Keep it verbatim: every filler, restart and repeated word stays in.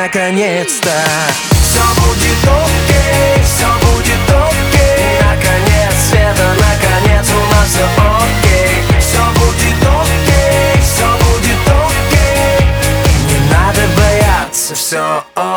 наконец-то. Все будет окей, все будет окей. Наконец, Света, наконец у нас все окей. Все будет окей, все будет окей. Не надо бояться, все окей.